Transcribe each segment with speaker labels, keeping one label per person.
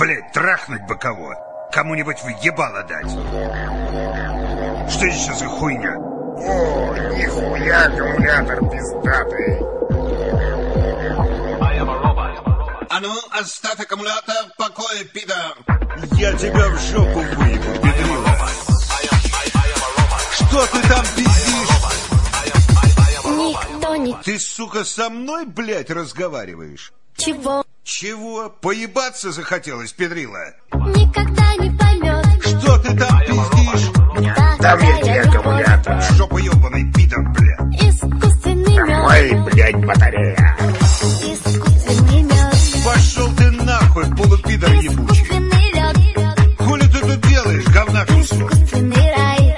Speaker 1: Блять, трахнуть бы кого. Кому-нибудь в ебало дать. Что еще за хуйня?
Speaker 2: О, нихуя аккумулятор пиздатый.
Speaker 1: А ну, оставь аккумулятор в покое, пидор.
Speaker 3: Я тебя в жопу выебу, педрила. Что ты там пиздишь?
Speaker 4: Никто не...
Speaker 3: Ты, сука, со мной, блядь, разговариваешь?
Speaker 4: Чего?
Speaker 1: Чего? Поебаться захотелось, педрила?
Speaker 4: Никогда не поймет.
Speaker 3: Что ты там пиздишь?
Speaker 2: Там есть аккумулятор.
Speaker 1: Жопа ебаный пидор, блядь.
Speaker 4: Искусственный мед.
Speaker 2: Ой, блядь, батарея.
Speaker 4: Искусственный мед.
Speaker 3: Пошел ты нахуй, полупидор ебучий.
Speaker 4: Искусственный лед.
Speaker 1: Хули ты тут делаешь, говна кусок?
Speaker 4: Искусственный рай.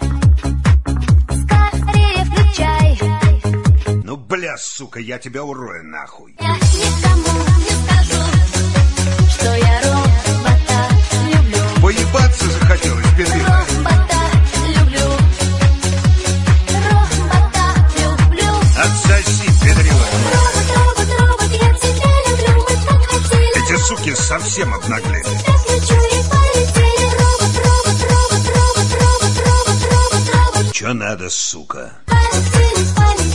Speaker 4: Скорее включай.
Speaker 1: Ну, бля, сука, я тебя урою нахуй.
Speaker 4: Я никому не скажу, что я робота люблю.
Speaker 1: Поебаться захотелось, педрила?
Speaker 4: Робота люблю. Робота люблю.
Speaker 1: Отсоси, педрила.
Speaker 4: Робот, я тебя люблю. Мы так хотели.
Speaker 1: Эти суки совсем обнаглели.
Speaker 4: Тебя включу и полетели. Робот.
Speaker 1: Чё надо, сука?
Speaker 4: Полетели.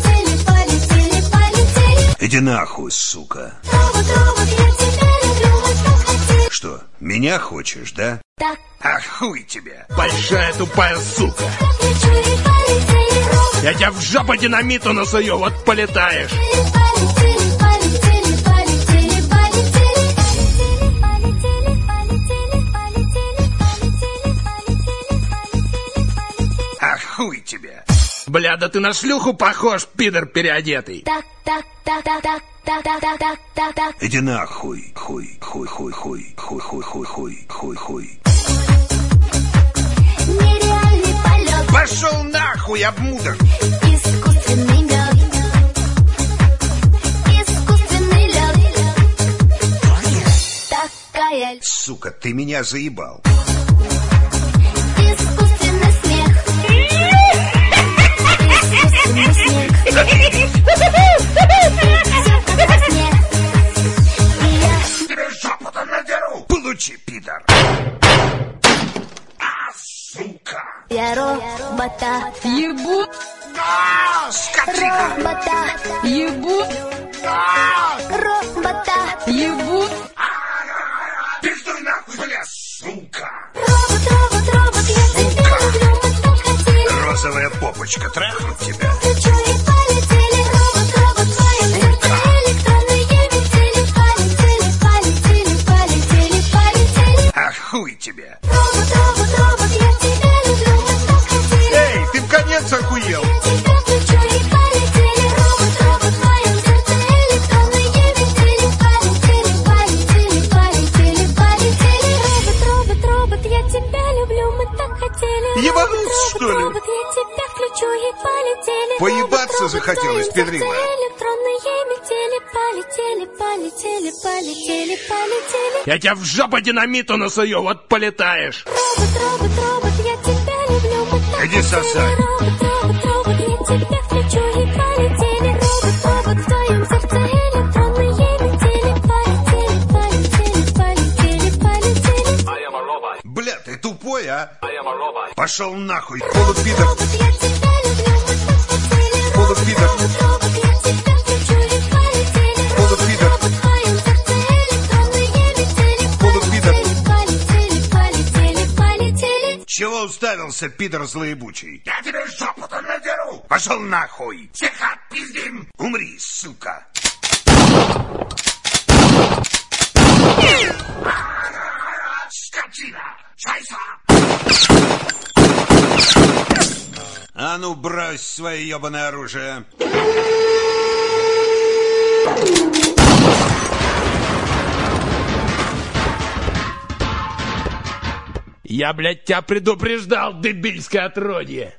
Speaker 1: Иди нахуй, сука.
Speaker 4: Робот, я тебя люблю. Мы так хотели.
Speaker 1: Что, меня хочешь, да?
Speaker 4: Так,
Speaker 1: А хуй тебе.
Speaker 3: Большая тупая сука.
Speaker 4: тебя включу и полетели. Робот.
Speaker 3: Я тебя в жопу динамиту насую, вот полетаешь.
Speaker 1: А хуй тебе.
Speaker 3: Бля, да ты на шлюху похож, пидор переодетый.
Speaker 4: Так.
Speaker 1: Иди нахуй. Хуй.
Speaker 4: Нереальный полет.
Speaker 1: Пошел нахуй, обмудок.
Speaker 4: Искусственный мед. Искусственный лед. Такая
Speaker 1: Сука, ты меня заебал.
Speaker 4: искусственный смех. Искусственный снег.
Speaker 1: Тебе жопу-то надеру. Получи, пидор. А, сука.
Speaker 4: Я робота
Speaker 5: Ебу,
Speaker 1: А, скотина.
Speaker 4: робота
Speaker 5: ебу,
Speaker 4: робота
Speaker 5: ебу.
Speaker 1: Пиздуй нахуй, бля, сука.
Speaker 4: робот, я тебя люблю, мы так хотели.
Speaker 1: Розовая попочка, трахнуть тебя.
Speaker 4: Включу и полетели. Робот, в твоем сердце электронные метели. Полетели.
Speaker 1: А хуй тебе.
Speaker 4: Робот, я тебя люблю, мы так хотели.
Speaker 3: Эй, ты в конец охуел.
Speaker 4: Я тебя включу и полетели. Робот, в твоем сердце электронные метели. Полетели. Робот, я тебя люблю, мы так хотели.
Speaker 3: Ебанулся, что ли?
Speaker 4: Робот, я тебя включу и полетели.
Speaker 1: Поебаться
Speaker 4: Робот,
Speaker 1: захотелось,
Speaker 4: в твоем
Speaker 1: педрила.
Speaker 4: сердце электронные метели. Полетели.
Speaker 3: Я тебя в жопу динамиту насую, вот полетаешь.
Speaker 4: Робот, я тебя люблю, мы так
Speaker 1: Иди сосай.
Speaker 4: Робот, я тебя включу и полетели. Робот, в твоем сердце электронные метели. Полетели.
Speaker 1: Бля, ты тупой, а? Пошел нахуй, полупидор.
Speaker 4: Робот, я тебя люблю, мы так хотели.
Speaker 1: Полупидор.
Speaker 4: Робот, я тебя включу и полетели.
Speaker 1: Полупидор.
Speaker 4: В твоем сердце электронные метели.
Speaker 1: Полупидор.
Speaker 4: Полетели.
Speaker 1: Чего уставился, пидор злоебучий? Я тебе жопу-то надеру. Пошел нахуй. Всех отпиздим. Умри, сука. Скотина. Шайса. А ну, брось свое ебаное оружие.
Speaker 3: Я, блядь, тебя предупреждал, дебильское отродье.